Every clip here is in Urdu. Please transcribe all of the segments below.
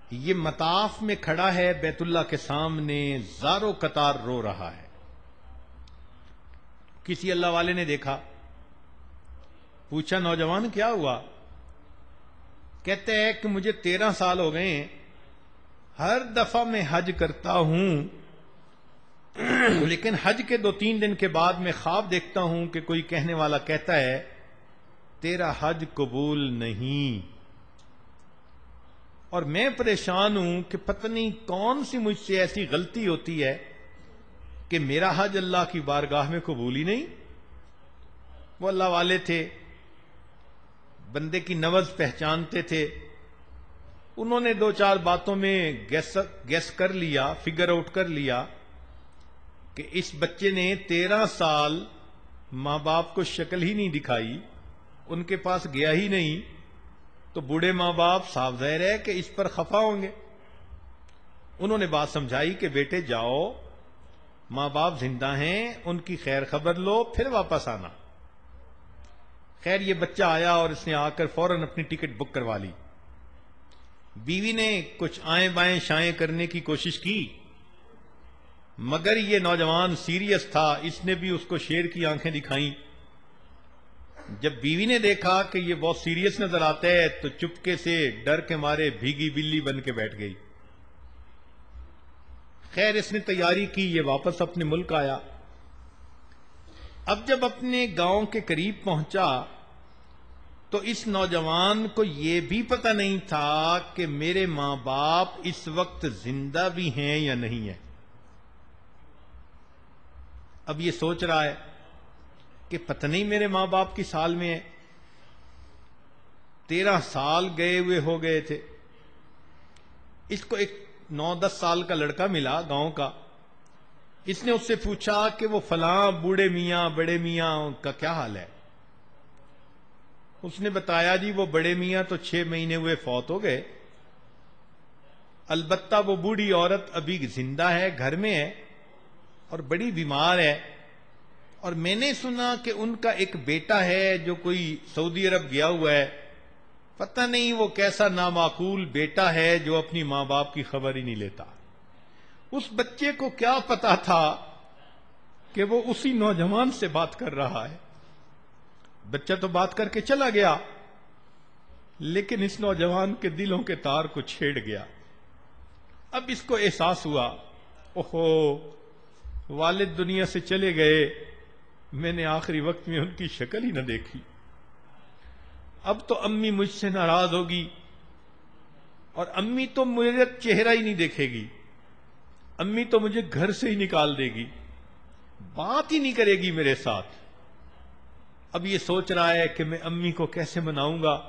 یہ مطاف میں کھڑا ہے بیت اللہ کے سامنے، زارو قطار رو رہا ہے۔ کسی اللہ والے نے دیکھا، پوچھا نوجوان کیا ہوا؟ کہتے ہیں کہ مجھے 13 سال ہو گئے ہیں، ہر دفعہ میں حج کرتا ہوں، لیکن حج کے 2-3 دن کے بعد میں خواب دیکھتا ہوں کہ کوئی کہنے والا کہتا ہے تیرا حج قبول نہیں، اور میں پریشان ہوں کہ پتہ نہیں کون سی مجھ سے ایسی غلطی ہوتی ہے کہ میرا حج اللہ کی بارگاہ میں قبول ہی نہیں۔ وہ اللہ والے تھے، بندے کی نبض پہچانتے تھے، انہوں نے 2-4 باتوں میں گیس کر لیا، فگر آؤٹ کر لیا کہ اس بچے نے 13 سال ماں باپ کو شکل ہی نہیں دکھائی، ان کے پاس گیا ہی نہیں، تو بوڑھے ماں باپ صاف ظاہر ہے کہ اس پر خفا ہوں گے۔ انہوں نے بات سمجھائی کہ بیٹے جاؤ، ماں باپ زندہ ہیں، ان کی خیر خبر لو، پھر واپس آنا۔ خیر یہ بچہ آیا اور اس نے آ کر فوراً اپنی ٹکٹ بک کروا لی۔ بیوی نے کچھ آئیں بائیں شائیں کرنے کی کوشش کی، مگر یہ نوجوان سیریس تھا، اس نے بھی اس کو شیر کی آنکھیں دکھائیں۔ جب بیوی نے دیکھا کہ یہ بہت سیریس نظر آتا ہے تو چپکے سے ڈر کے مارے بھیگی بلی بن کے بیٹھ گئی۔ خیر اس نے تیاری کی، یہ واپس اپنے ملک آیا۔ اب جب اپنے گاؤں کے قریب پہنچا تو اس نوجوان کو یہ بھی پتہ نہیں تھا کہ میرے ماں باپ اس وقت زندہ بھی ہیں یا نہیں ہیں۔ اب یہ سوچ رہا ہے کہ پتہ نہیں میرے ماں باپ کی سال میں ہے، 13 سال گئے ہوئے ہو گئے تھے۔ اس کو ایک 9-10 سال کا لڑکا ملا گاؤں کا، اس نے اس سے پوچھا کہ وہ فلاں بوڑھے میاں بڑے میاں کا کیا حال ہے؟ اس نے بتایا جی وہ بڑے میاں تو 6 مہینے ہوئے فوت ہو گئے، البتہ وہ بوڑھی عورت ابھی زندہ ہے، گھر میں ہے اور بڑی بیمار ہے، اور میں نے سنا کہ ان کا ایک بیٹا ہے جو کوئی سعودی عرب گیا ہوا ہے، پتہ نہیں وہ کیسا نامعقول بیٹا ہے جو اپنی ماں باپ کی خبر ہی نہیں لیتا۔ اس بچے کو کیا پتا تھا کہ وہ اسی نوجوان سے بات کر رہا ہے۔ بچہ تو بات کر کے چلا گیا، لیکن اس نوجوان کے دلوں کے تار کو چھیڑ گیا۔ اب اس کو احساس ہوا، اوہو والد دنیا سے چلے گئے، میں نے آخری وقت میں ان کی شکل ہی نہ دیکھی، اب تو امی مجھ سے ناراض ہوگی، اور امی تو میرا چہرہ ہی نہیں دیکھے گی، امی تو مجھے گھر سے ہی نکال دے گی، بات ہی نہیں کرے گی میرے ساتھ۔ اب یہ سوچ رہا ہے کہ میں امی کو کیسے مناؤں گا،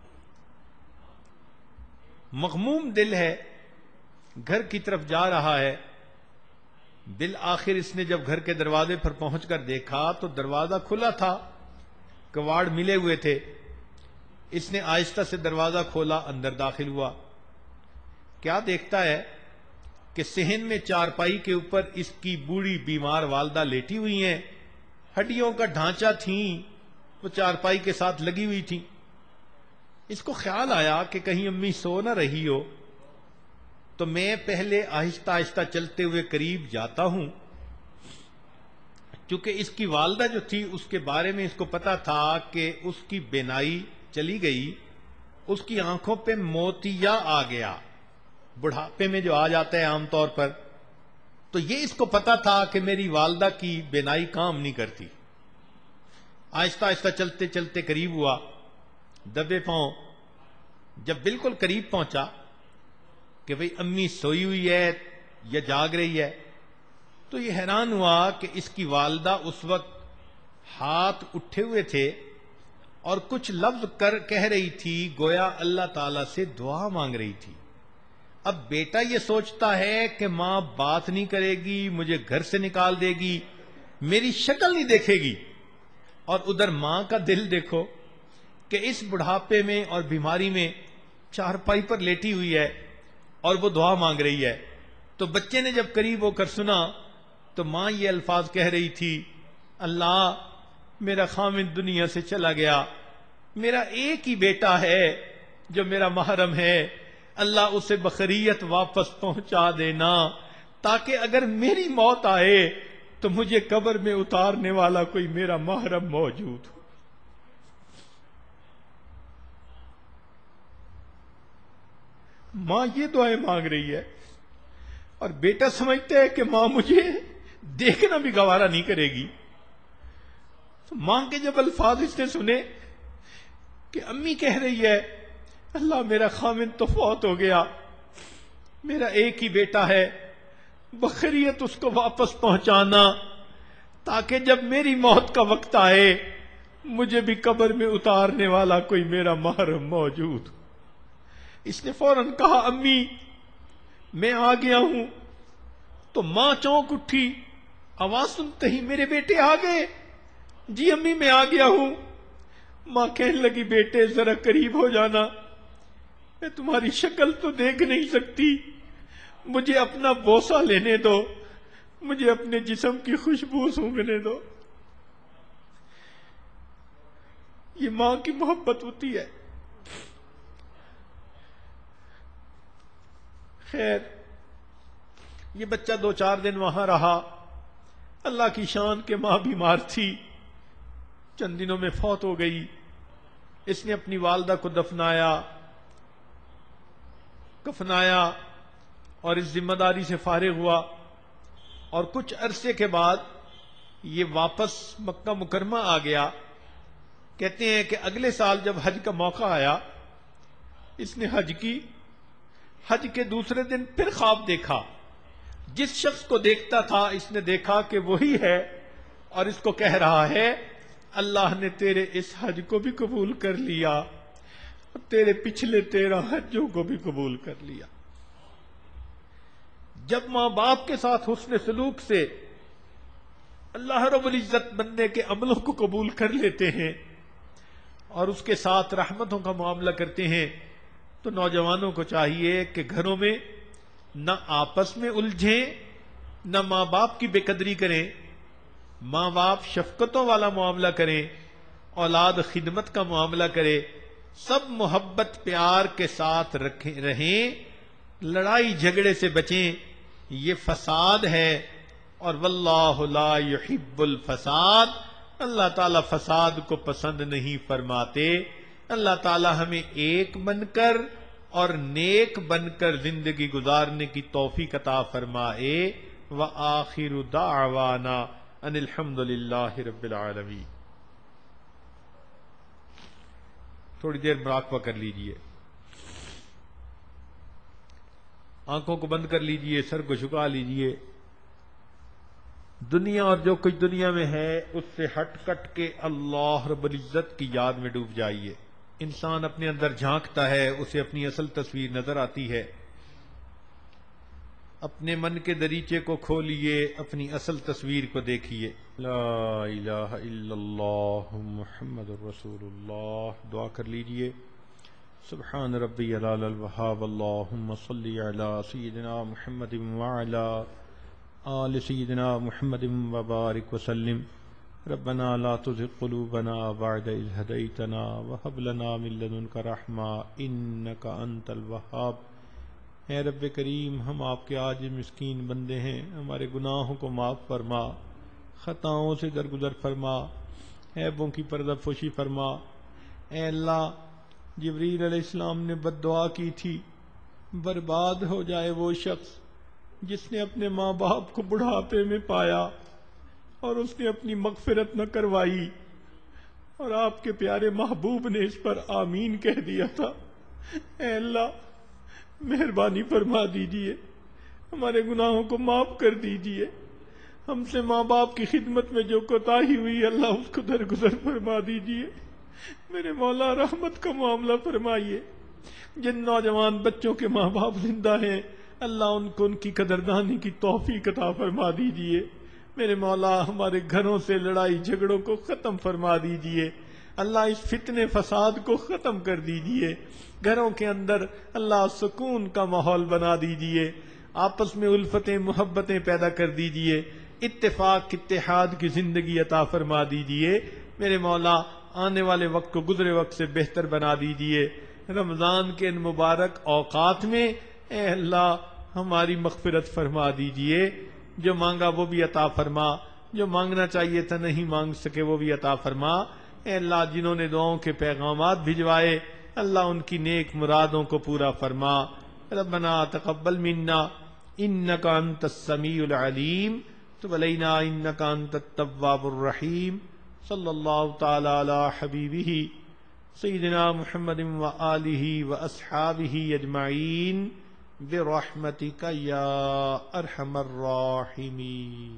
مغموم دل ہے، گھر کی طرف جا رہا ہے۔ بالآخر اس نے جب گھر کے دروازے پر پہنچ کر دیکھا تو دروازہ کھلا تھا، کواڑ ملے ہوئے تھے۔ اس نے آہستہ سے دروازہ کھولا، اندر داخل ہوا۔ کیا دیکھتا ہے کہ صحن میں چارپائی کے اوپر اس کی بوڑھی بیمار والدہ لیٹی ہوئی ہیں، ہڈیوں کا ڈھانچہ تھیں، وہ چارپائی کے ساتھ لگی ہوئی تھیں۔ اس کو خیال آیا کہ کہیں امی سو نہ رہی ہو، تو میں پہلے آہستہ آہستہ چلتے ہوئے قریب جاتا ہوں۔ چونکہ اس کی والدہ جو تھی اس کے بارے میں اس کو پتا تھا کہ اس کی بینائی چلی گئی، اس کی آنکھوں پہ موتیا آ گیا، بڑھاپے میں جو آ جاتا ہے عام طور پر، تو یہ اس کو پتا تھا کہ میری والدہ کی بینائی کام نہیں کرتی۔ آہستہ آہستہ چلتے چلتے قریب ہوا، دبے پاؤں جب بالکل قریب پہنچا کہ بھئی امی سوئی ہوئی ہے یا جاگ رہی ہے، تو یہ حیران ہوا کہ اس کی والدہ اس وقت ہاتھ اٹھے ہوئے تھے اور کچھ لفظ کہہ رہی تھی، گویا اللہ تعالیٰ سے دعا مانگ رہی تھی۔ اب بیٹا یہ سوچتا ہے کہ ماں بات نہیں کرے گی، مجھے گھر سے نکال دے گی، میری شکل نہیں دیکھے گی، اور ادھر ماں کا دل دیکھو کہ اس بڑھاپے میں اور بیماری میں چارپائی پر لیٹی ہوئی ہے اور وہ دعا مانگ رہی ہے۔ تو بچے نے جب قریب ہو کر سنا تو ماں یہ الفاظ کہہ رہی تھی، اللہ میرا خامد دنیا سے چلا گیا، میرا ایک ہی بیٹا ہے جو میرا محرم ہے، اللہ اسے بخیریت واپس پہنچا دینا، تاکہ اگر میری موت آئے تو مجھے قبر میں اتارنے والا کوئی میرا محرم موجود ہو۔ ماں یہ دعائیں مانگ رہی ہے، اور بیٹا سمجھتا ہے کہ ماں مجھے دیکھنا بھی گوارا نہیں کرے گی۔ تو ماں کے جب الفاظ اس نے سنے کہ امی کہہ رہی ہے اللہ میرا خامن تو فوت ہو گیا، میرا ایک ہی بیٹا ہے، بخیریت اس کو واپس پہنچانا تاکہ جب میری موت کا وقت آئے مجھے بھی قبر میں اتارنے والا کوئی میرا محرم موجود۔ اس نے فوراً کہا امی میں آ گیا ہوں۔ تو ماں چونک اٹھی، آواز سنتے ہی میرے بیٹے آ گئے؟ جی امی میں آ گیا ہوں۔ ماں کہنے لگی بیٹے ذرا قریب ہو جانا، میں تمہاری شکل تو دیکھ نہیں سکتی، مجھے اپنا بوسہ لینے دو، مجھے اپنے جسم کی خوشبو سونگھنے دو۔ یہ ماں کی محبت ہوتی ہے۔ خیر یہ بچہ 2-4 دن وہاں رہا، اللہ کی شان کے ماں بیمار تھی، چند دنوں میں فوت ہو گئی۔ اس نے اپنی والدہ کو کفنایا اور اس ذمہ داری سے فارغ ہوا، اور کچھ عرصے کے بعد یہ واپس مکہ مکرمہ آ گیا۔ کہتے ہیں کہ اگلے سال جب حج کا موقع آیا، اس نے حج کی۔ حج کے دوسرے دن پھر خواب دیکھا، جس شخص کو دیکھتا تھا اس نے دیکھا کہ وہی ہے، اور اس کو کہہ رہا ہے اللہ نے تیرے اس حج کو بھی قبول کر لیا اور تیرے پچھلے 13 حجوں کو بھی قبول کر لیا۔ جب ماں باپ کے ساتھ حسن سلوک سے اللہ رب العزت بندے کے عملوں کو قبول کر لیتے ہیں اور اس کے ساتھ رحمتوں کا معاملہ کرتے ہیں، تو نوجوانوں کو چاہیے کہ گھروں میں نہ آپس میں الجھیں، نہ ماں باپ کی بے قدری کریں، ماں باپ شفقتوں والا معاملہ کریں، اولاد خدمت کا معاملہ کرے، سب محبت پیار کے ساتھ رہیں، لڑائی جھگڑے سے بچیں، یہ فساد ہے، اور واللہ لا یحب الفساد، اللہ تعالیٰ فساد کو پسند نہیں فرماتے۔ اللہ تعالیٰ ہمیں ایک بن کر اور نیک بن کر زندگی گزارنے کی توفیق عطا فرمائے۔ وآخر دعوانا ان الحمد للہ رب العالمین۔ تھوڑی دیر مراقبہ کر لیجئے، آنکھوں کو بند کر لیجئے، سر کو جھکا لیجئے، دنیا اور جو کچھ دنیا میں ہے اس سے ہٹ کٹ کے اللہ رب العزت کی یاد میں ڈوب جائیے۔ انسان اپنے اندر جھانکتا ہے، اسے اپنی اصل تصویر نظر آتی ہے۔ اپنے من کے دریچے کو کھولیے، اپنی اصل تصویر کو دیکھیے۔ لا الہ الا اللہ محمد رسول اللہ۔ دعا کر لیجئے۔ سبحان ربی العلی الوہاب، اللہم صلی علی سیدنا محمد وعلی آل سیدنا محمد وبارک وسلم۔ ربنا لا تزغ قلوبنا بعد اذ ہدیتنا وہب لنا من لدنک رحمہ انک انت الوہاب۔ اے رب کریم، ہم آپ کے عاجز مسکین بندے ہیں، ہمارے گناہوں کو معاف فرما، خطاؤں سے درگزر فرما، عیبوں کی پردہ پوشی فرما۔ اے اللہ، جبریل علیہ السلام نے بد دعا کی تھی، برباد ہو جائے وہ شخص جس نے اپنے ماں باپ کو بڑھاپے میں پایا اور اس نے اپنی مغفرت نہ کروائی، اور آپ کے پیارے محبوب نے اس پر آمین کہہ دیا تھا۔ اے اللہ، مہربانی فرما دیجئے، ہمارے گناہوں کو معاف کر دیجئے، ہم سے ماں باپ کی خدمت میں جو کوتاہی ہوئی اللہ اس کو درگزر فرما دیجئے۔ میرے مولا رحمت کا معاملہ فرمائیے۔ جن نوجوان بچوں کے ماں باپ زندہ ہیں اللہ ان کو ان کی قدردانی کی توفیق عطا فرما دیجئے۔ میرے مولا ہمارے گھروں سے لڑائی جھگڑوں کو ختم فرما دیجئے۔ اللہ اس فتنے فساد کو ختم کر دیجئے۔ گھروں کے اندر اللہ سکون کا ماحول بنا دیجئے، آپس میں الفتیں محبتیں پیدا کر دیجئے، اتفاق اتحاد کی زندگی عطا فرما دیجئے۔ میرے مولا آنے والے وقت کو گزرے وقت سے بہتر بنا دیجئے۔ رمضان کے ان مبارک اوقات میں اے اللہ ہماری مغفرت فرما دیجئے، جو مانگا وہ بھی عطا فرما، جو مانگنا چاہیے تھا نہیں مانگ سکے وہ بھی عطا فرما۔ اے اللہ جنہوں نے دعاؤں کے پیغامات بھجوائے اللہ ان کی نیک مرادوں کو پورا فرما۔ ربنا تقبل منا انک انت السمیع العلیم تب علینا انک انت التواب الرحیم۔ صلی اللہ تعالی علی حبیبہ سیدنا محمد وآلہ واصحابہ اجمعین برحمتک یا ارحم الراحمین۔